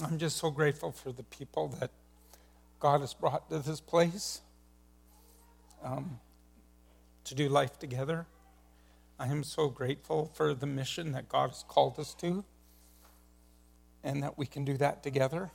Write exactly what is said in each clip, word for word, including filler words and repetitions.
I'm just so grateful for the people that God has brought to this place um, to do life together. I am so grateful for the mission that God has called us to, and that we can do that together.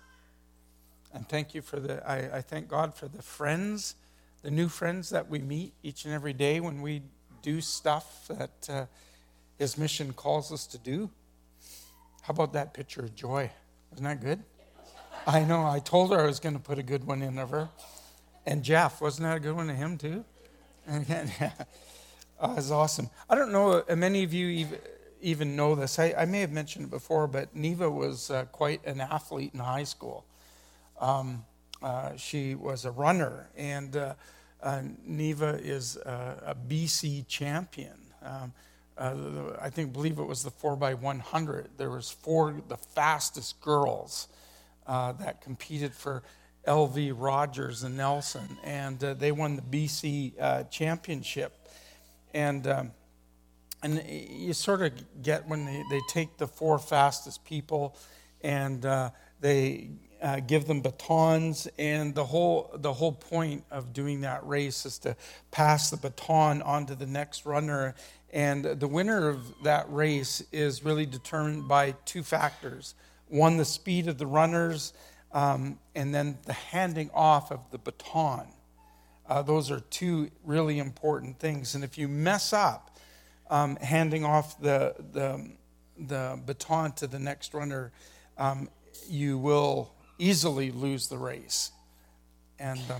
And thank you for the, I, I thank God for the friends, the new friends that we meet each and every day when we do stuff that uh, His mission calls us to do. How about that picture of Joy? Isn't that good? I know, I told her I was going to put a good one in of her. And Jeff, wasn't that a good one of him too? And yeah, oh, it was awesome. I don't know, uh, many of you even, even know this. I, I may have mentioned it before, but Neva was uh, quite an athlete in high school. Um, uh, she was a runner, and uh, uh, Neva is uh, a B C champion. Um, uh, I think, believe it was the four by one hundred. There was four, the fastest girls uh, that competed for L V Rogers and Nelson, and uh, they won the B C uh, championship. And um, and you sort of get when they, they take the four fastest people, and uh, they Uh, give them batons, and the whole the whole point of doing that race is to pass the baton on to the next runner. And the winner of that race is really determined by two factors: one, the speed of the runners, um, and then the handing off of the baton. Uh, those are two really important things. And if you mess up um, handing off the the the baton to the next runner, um, you will easily lose the race. And um,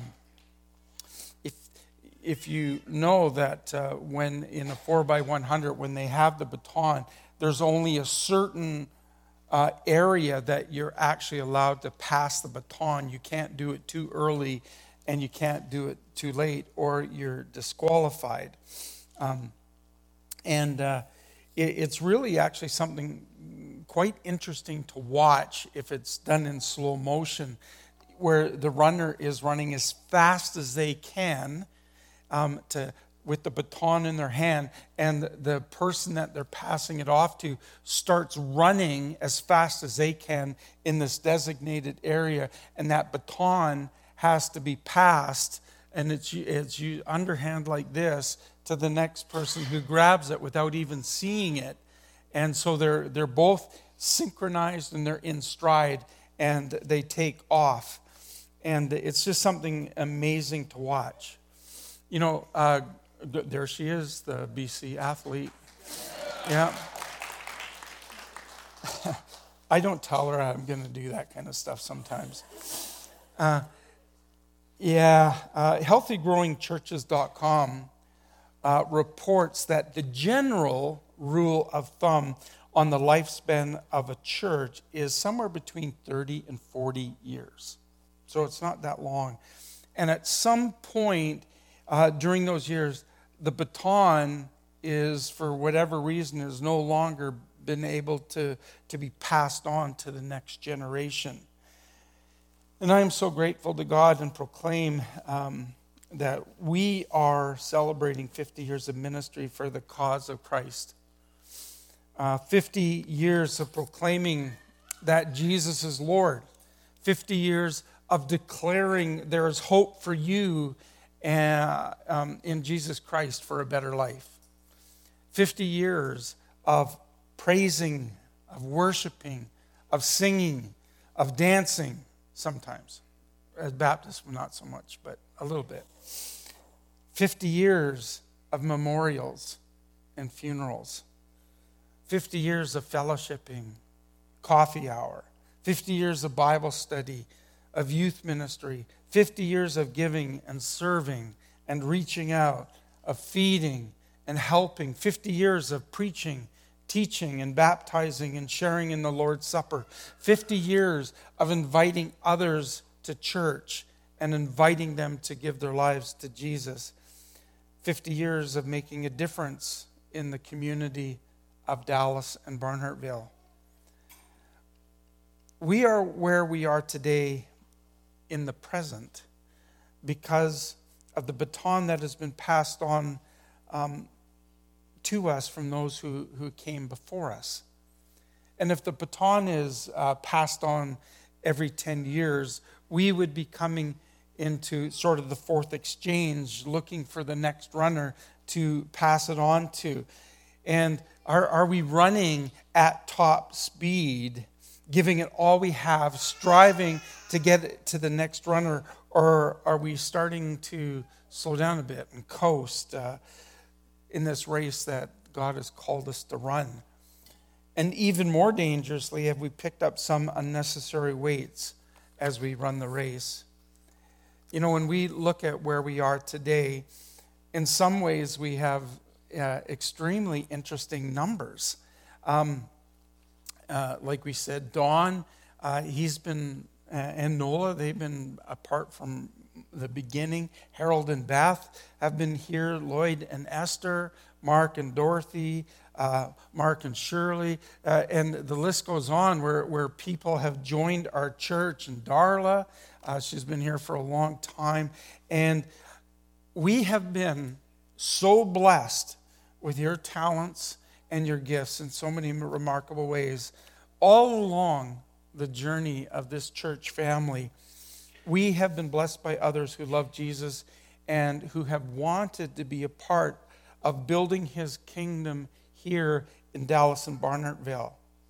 if if you know that uh, when in a four by one hundred, when they have the baton, there's only a certain uh, area that you're actually allowed to pass the baton. You can't do it too early, and you can't do it too late, or you're disqualified. Um, and uh, it, it's really actually something quite interesting to watch if it's done in slow motion, where the runner is running as fast as they can um, to with the baton in their hand, and the person that they're passing it off to starts running as fast as they can in this designated area, and that baton has to be passed, and it's it's you underhand like this to the next person who grabs it without even seeing it. And so they're they're both synchronized, and they're in stride, and they take off. And it's just something amazing to watch. You know, uh, there she is, the B C athlete. Yeah. I don't tell her I'm going to do that kind of stuff sometimes. Uh, yeah, uh, healthy growing churches dot com uh, reports that the general rule of thumb on the lifespan of a church is somewhere between thirty and forty years. So it's not that long. And at some point uh, during those years, the baton is, for whatever reason, has no longer been able to, to be passed on to the next generation. And I am so grateful to God and proclaim um, that we are celebrating fifty years of ministry for the cause of Christ. Uh, fifty years of proclaiming that Jesus is Lord. fifty years of declaring there is hope for you uh, um, in Jesus Christ for a better life. fifty years of praising, of worshiping, of singing, of dancing sometimes. As Baptists, not so much, but a little bit. fifty years of memorials and funerals. fifty years of fellowshipping, coffee hour, fifty years of Bible study, of youth ministry, fifty years of giving and serving and reaching out, of feeding and helping, fifty years of preaching, teaching and baptizing and sharing in the Lord's Supper, fifty years of inviting others to church and inviting them to give their lives to Jesus, fifty years of making a difference in the community of Dallas and Barnhartville. We are where we are today in the present because of the baton that has been passed on um, to us from those who, who came before us. And if the baton is uh, passed on every ten years, we would be coming into sort of the fourth exchange, looking for the next runner to pass it on to. And are, are we running at top speed, giving it all we have, striving to get it to the next runner, or are we starting to slow down a bit and coast uh, in this race that God has called us to run? And even more dangerously, have we picked up some unnecessary weights as we run the race? You know, when we look at where we are today, in some ways we have uh, extremely interesting numbers. Um, uh, like we said, Don, uh, he's been, uh, and Nola, they've been apart from the beginning. Harold and Beth have been here. Lloyd and Esther, Mark and Dorothy, uh, Mark and Shirley, uh, and the list goes on where, where people have joined our church. And Darla, uh, she's been here for a long time. And we have been so blessed with your talents and your gifts in so many remarkable ways all along the journey of this church family. We have been blessed by others who love Jesus and who have wanted to be a part of building his kingdom here in Dallas and Barnartville.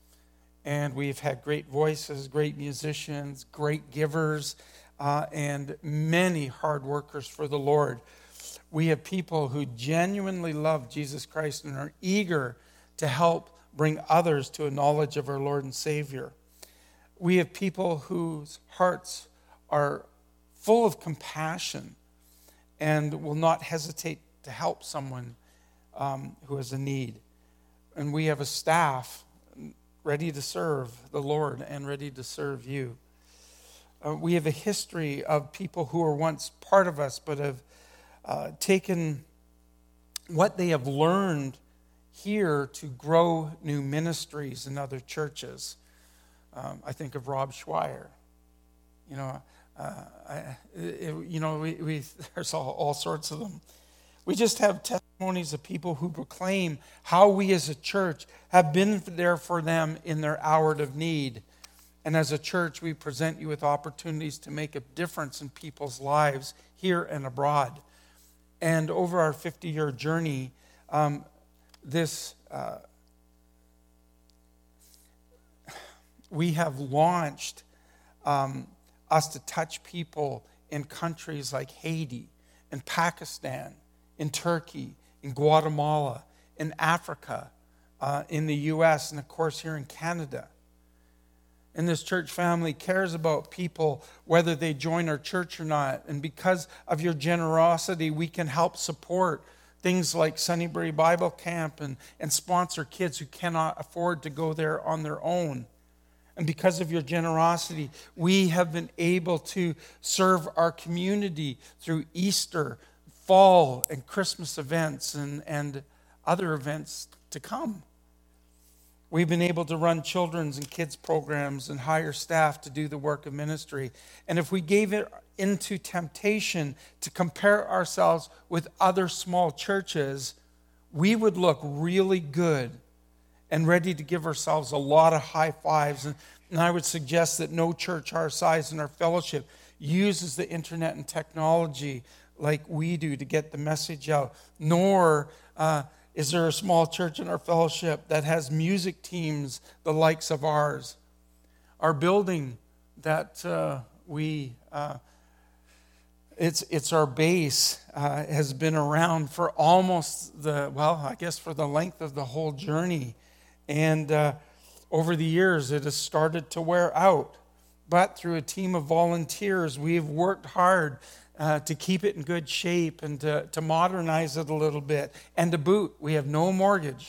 And we've had great voices, great musicians, great givers, uh, and many hard workers for the Lord. We have people who genuinely love Jesus Christ and are eager to help bring others to a knowledge of our Lord and Savior. We have people whose hearts are full of compassion and will not hesitate to help someone um, who has a need. And we have a staff ready to serve the Lord and ready to serve you. Uh, we have a history of people who were once part of us but have uh, taken what they have learned here to grow new ministries in other churches. Um, I think of Rob Schweier. You know, uh, I, it, you know, we, we there's all, all sorts of them. We just have testimonies of people who proclaim how we as a church have been there for them in their hour of need. And as a church, we present you with opportunities to make a difference in people's lives here and abroad. And over our fifty-year journey, um, this uh, we have launched um, us to touch people in countries like Haiti, in Pakistan, in Turkey, in Guatemala, in Africa, uh, in the U S, and of course here in Canada. And this church family cares about people whether they join our church or not. And because of your generosity, we can help support things like Sunnybury Bible Camp and, and sponsor kids who cannot afford to go there on their own. And because of your generosity, we have been able to serve our community through Easter, fall, and Christmas events and, and other events to come. We've been able to run children's and kids programs and hire staff to do the work of ministry. And if we gave it into temptation to compare ourselves with other small churches, we would look really good and ready to give ourselves a lot of high fives. And, and I would suggest that no church our size in our fellowship uses the internet and technology like we do to get the message out, nor uh, is there a small church in our fellowship that has music teams the likes of ours. Our building that uh, we, uh, it's it's our base, uh, has been around for almost the, well, I guess for the length of the whole journey. And uh, over the years, it has started to wear out. But through a team of volunteers, we have worked hard Uh, to keep it in good shape and to, to modernize it a little bit. And to boot, we have no mortgage.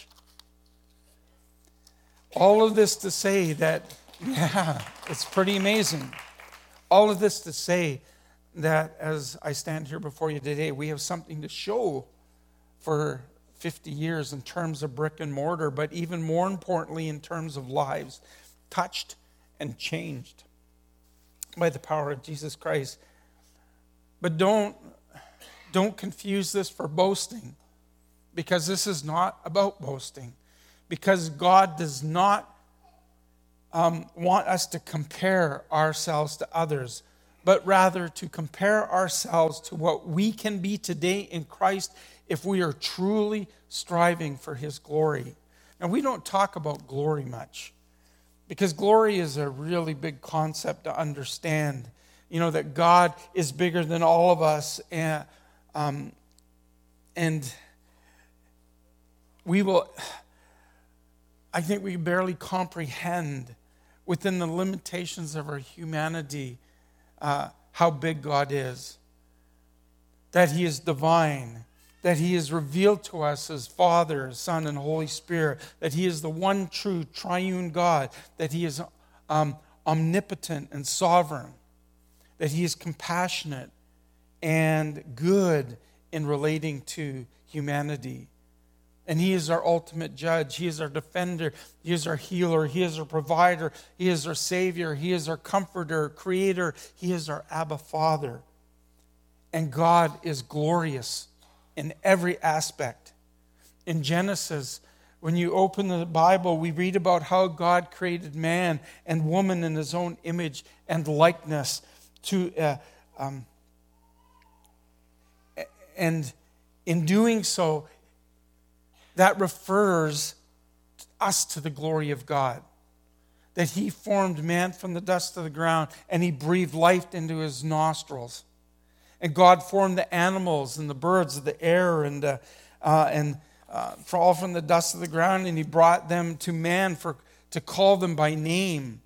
All of this to say that, yeah, it's pretty amazing. All of this to say that as I stand here before you today, we have something to show for fifty years in terms of brick and mortar, but even more importantly in terms of lives touched and changed by the power of Jesus Christ. But don't, don't confuse this for boasting, because this is not about boasting. Because God does not um, want us to compare ourselves to others, but rather to compare ourselves to what we can be today in Christ if we are truly striving for his glory. Now, we don't talk about glory much because glory is a really big concept to understand. You know, that God is bigger than all of us, and, um, and we will, I think we barely comprehend within the limitations of our humanity uh, how big God is. That he is divine, that he is revealed to us as Father, Son, and Holy Spirit, that he is the one true triune God, that he is um, omnipotent and sovereign, that he is compassionate and good in relating to humanity. And he is our ultimate judge. He is our defender. He is our healer. He is our provider. He is our Savior. He is our comforter, creator. He is our Abba Father. And God is glorious in every aspect. In Genesis, when you open the Bible, we read about how God created man and woman in his own image and likeness. To uh, um, and in doing so, that refers us to the glory of God. That he formed man from the dust of the ground and he breathed life into his nostrils. And God formed the animals and the birds of the air and uh, uh, and uh, all from the dust of the ground, and he brought them to man for to call them by name.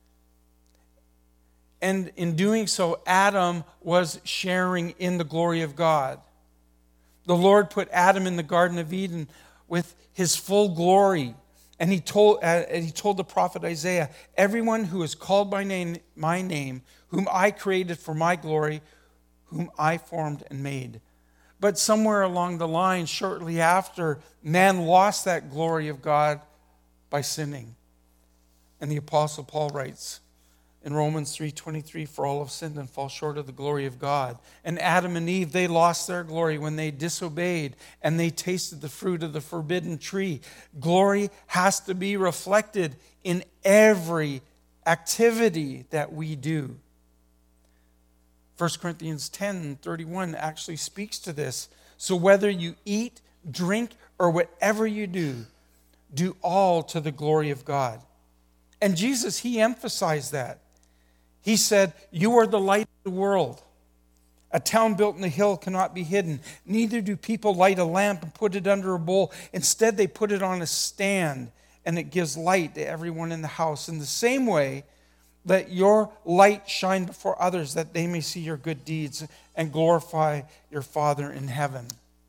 And in doing so, Adam was sharing in the glory of God. The Lord put Adam in the Garden of Eden with his full glory. And he told, uh, he told the prophet Isaiah, everyone who is called by name, my name, whom I created for my glory, whom I formed and made. But somewhere along the line, shortly after, man lost that glory of God by sinning. And the Apostle Paul writes, in Romans three twenty-three, for all have sinned and fall short of the glory of God. And Adam and Eve, they lost their glory when they disobeyed and they tasted the fruit of the forbidden tree. Glory has to be reflected in every activity that we do. First Corinthians ten thirty-one actually speaks to this. So whether you eat, drink, or whatever you do, do all to the glory of God. And Jesus, he emphasized that. He said, you are the light of the world. A town built in a hill cannot be hidden. Neither do people light a lamp and put it under a bowl. Instead, they put it on a stand, and it gives light to everyone in the house. In the same way, let your light shine before others, that they may see your good deeds and glorify your Father in heaven.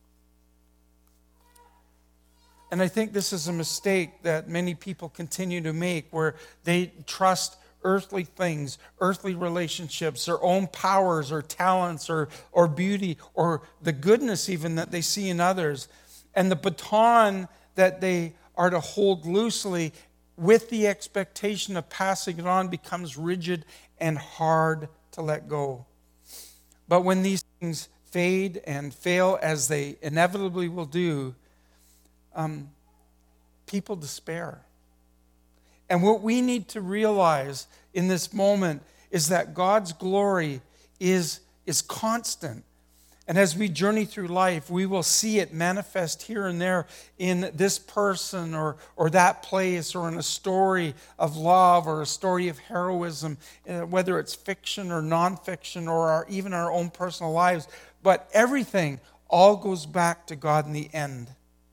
And I think this is a mistake that many people continue to make, where they trust earthly things, earthly relationships, their own powers or talents or, or beauty or the goodness even that they see in others. And the baton that they are to hold loosely with the expectation of passing it on becomes rigid and hard to let go. But when these things fade and fail, as they inevitably will do, um, people despair. And what we need to realize in this moment is that God's glory is, is constant. And as we journey through life, we will see it manifest here and there in this person or, or that place, or in a story of love or a story of heroism, uh, whether it's fiction or nonfiction or our, even our own personal lives. But everything all goes back to God in the end.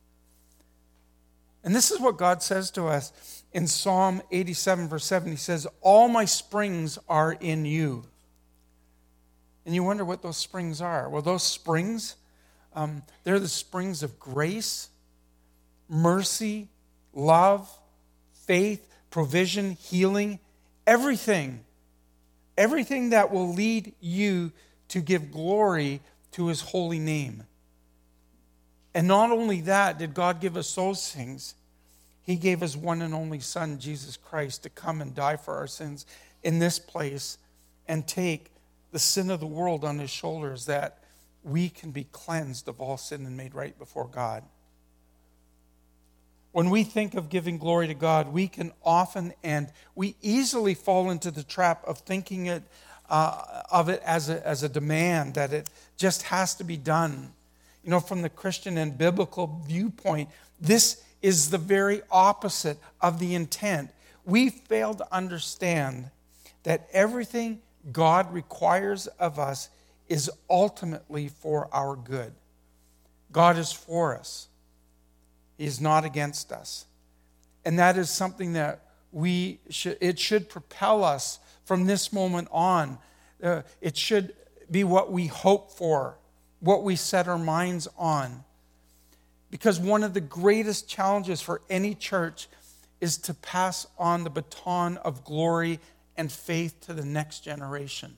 And this is what God says to us in Psalm eighty-seven, verse seven. He says, all my springs are in you. And you wonder what those springs are. Well, those springs, um, they're the springs of grace, mercy, love, faith, provision, healing, everything. Everything that will lead you to give glory to his holy name. And not only that did God give us those things, he gave his one and only Son, Jesus Christ, to come and die for our sins in this place and take the sin of the world on his shoulders, that we can be cleansed of all sin and made right before God. When we think of giving glory to God, we can often and we easily fall into the trap of thinking it uh, of it as a, as a demand, that it just has to be done. You know, from the Christian and biblical viewpoint, this is the very opposite of the intent. We fail to understand that everything God requires of us is ultimately for our good. God is for us. He is not against us. And that is something that we should, it should propel us from this moment on. Uh, it should be what we hope for, what we set our minds on. Because one of the greatest challenges for any church is to pass on the baton of glory and faith to the next generation.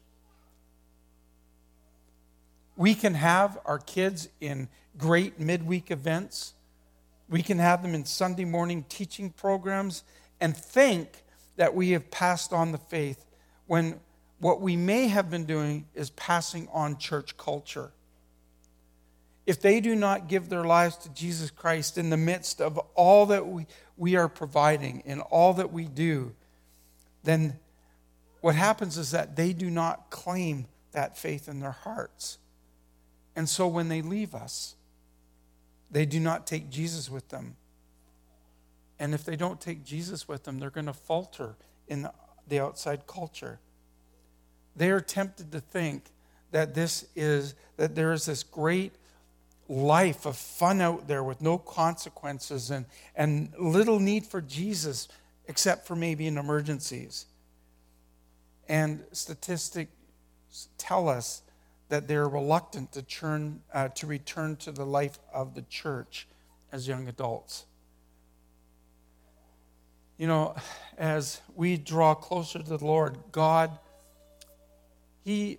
We can have our kids in great midweek events. We can have them in Sunday morning teaching programs and think that we have passed on the faith when what we may have been doing is passing on church culture. If they do not give their lives to Jesus Christ in the midst of all that we, we are providing, in all that we do, then what happens is that they do not claim that faith in their hearts. And so when they leave us, they do not take Jesus with them. And if they don't take Jesus with them, they're going to falter in the, the outside culture. They are tempted to think that this is that there is this great life of fun out there with no consequences and, and little need for Jesus except for maybe in emergencies. And statistics tell us that they're reluctant to, turn, uh, to return to the life of the church as young adults. You know, as we draw closer to the Lord, God, He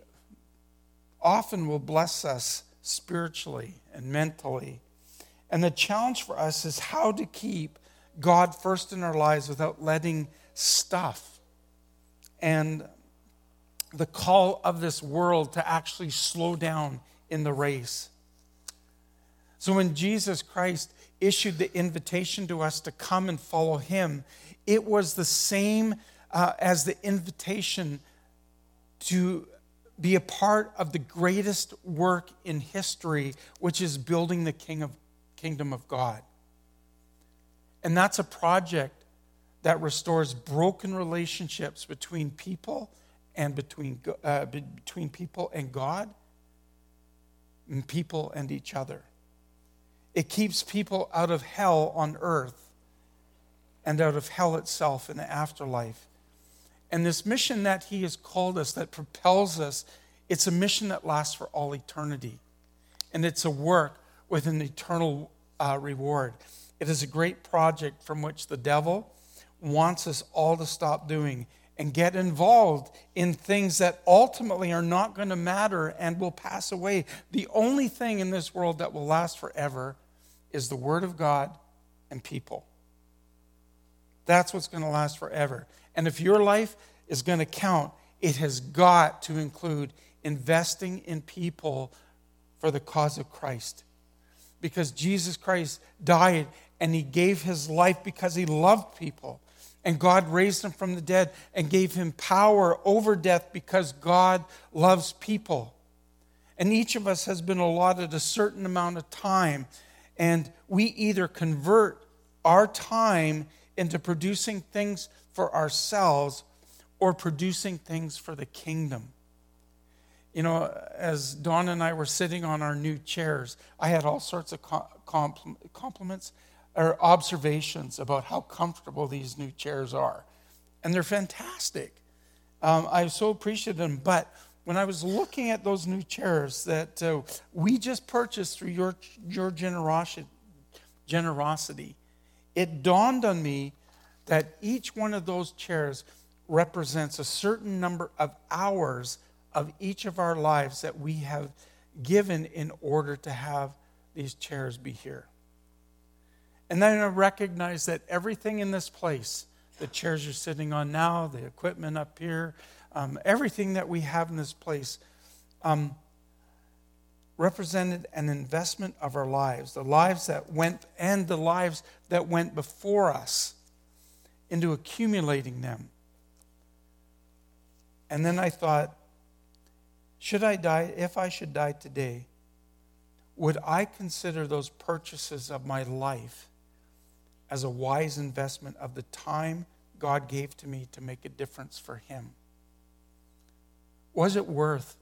often will bless us spiritually and mentally. And the challenge for us is how to keep God first in our lives without letting stuff and the call of this world to actually slow down in the race. So when Jesus Christ issued the invitation to us to come and follow Him, it was the same uh, as the invitation to be a part of the greatest work in history, which is building the king of, kingdom of God. And that's a project that restores broken relationships between people and between, uh, between people and God, and people and each other. It keeps people out of hell on earth and out of hell itself in the afterlife. And this mission that He has called us, that propels us, it's a mission that lasts for all eternity. And it's a work with an eternal uh, reward. It is a great project from which the devil wants us all to stop doing and get involved in things that ultimately are not going to matter and will pass away. The only thing in this world that will last forever is the Word of God and people. That's what's going to last forever. And if your life is going to count, it has got to include investing in people for the cause of Christ. Because Jesus Christ died and He gave His life because He loved people. And God raised Him from the dead and gave Him power over death because God loves people. And each of us has been allotted a certain amount of time. And we either convert our time into producing things for ourselves or producing things for the kingdom. You know, as Dawn and I were sitting on our new chairs, I had all sorts of compliments or observations about how comfortable these new chairs are. And they're fantastic. Um, I so appreciate them. But when I was looking at those new chairs that uh, we just purchased through your, your generosity, generosity, it dawned on me that each one of those chairs represents a certain number of hours of each of our lives that we have given in order to have these chairs be here. And then I recognize that everything in this place, the chairs you're sitting on now, the equipment up here, um, everything that we have in this place, um, represented an investment of our lives, the lives that went and the lives that went before us, into accumulating them. And then I thought, should I die, if I should die today, would I consider those purchases of my life as a wise investment of the time God gave to me to make a difference for Him? Was it worth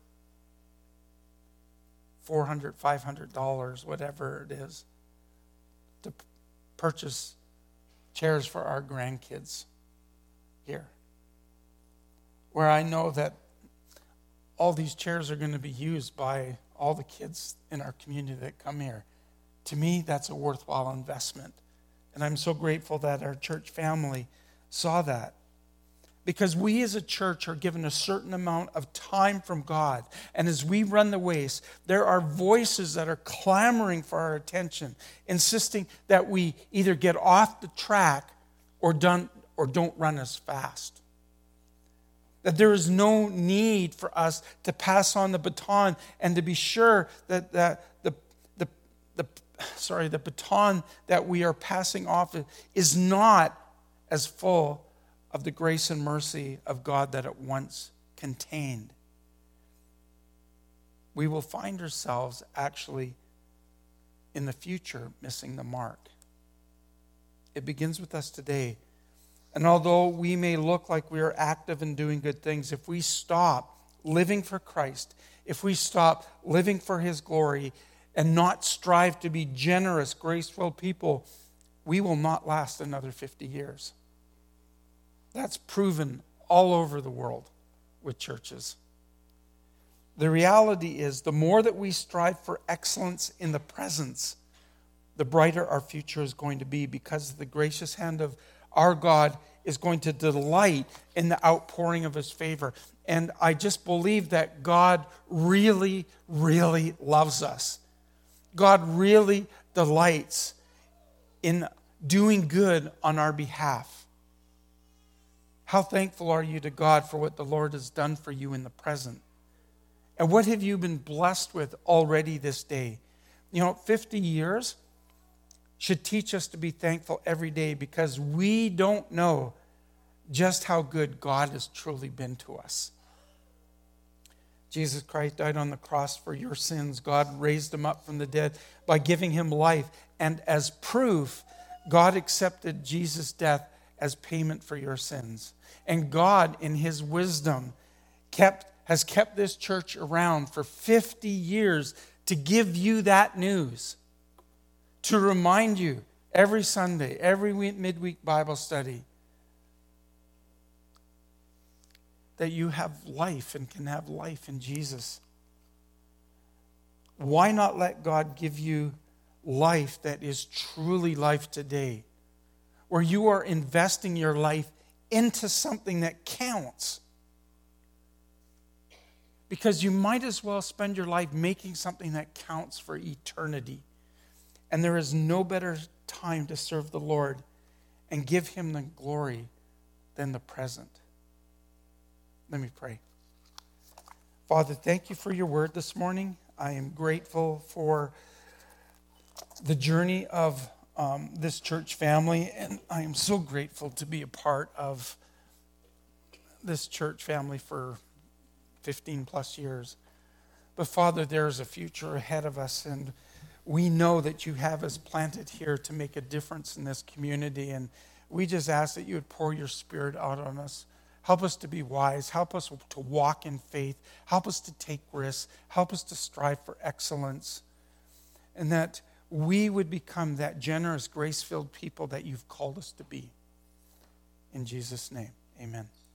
four hundred dollars, five hundred dollars, whatever it is, to p- purchase chairs for our grandkids here? Where I know that all these chairs are going to be used by all the kids in our community that come here. To me, that's a worthwhile investment. And I'm so grateful that our church family saw that. Because we as a church are given a certain amount of time from God. And as we run the race, there are voices that are clamoring for our attention, insisting that we either get off the track or don't, or don't run as fast. That there is no need for us to pass on the baton and to be sure that, that the, the, the, sorry, the baton that we are passing off is not as full of the grace and mercy of God that it once contained. We will find ourselves actually in the future missing the mark. It begins with us today. And although we may look like we are active in doing good things, if we stop living for Christ, if we stop living for His glory and not strive to be generous, graceful people, we will not last another fifty years. That's proven all over the world with churches. The reality is, the more that we strive for excellence in the presence, the brighter our future is going to be, because the gracious hand of our God is going to delight in the outpouring of His favor. And I just believe that God really, really loves us. God really delights in doing good on our behalf. How thankful are you to God for what the Lord has done for you in the present? And what have you been blessed with already this day? You know, fifty years should teach us to be thankful every day, because we don't know just how good God has truly been to us. Jesus Christ died on the cross for your sins. God raised Him up from the dead by giving Him life. And as proof, God accepted Jesus' death as payment for your sins. And God, in His wisdom, kept has kept this church around for fifty years to give you that news, to remind you every Sunday, every week, midweek Bible study, that you have life and can have life in Jesus. Why not let God give you life that is truly life today, where you are investing your life into something that counts? Because you might as well spend your life making something that counts for eternity. And there is no better time to serve the Lord and give Him the glory than the present. Let me pray. Father, thank you for your word this morning. I am grateful for the journey of um, this church family, and I am so grateful to be a part of this church family for fifteen plus years. But Father, there is a future ahead of us, and we know that you have us planted here to make a difference in this community, and we just ask that you would pour your Spirit out on us. Help us to be wise. Help us to walk in faith. Help us to take risks. Help us to strive for excellence, and that we would become that generous, grace-filled people that you've called us to be. In Jesus' name, amen.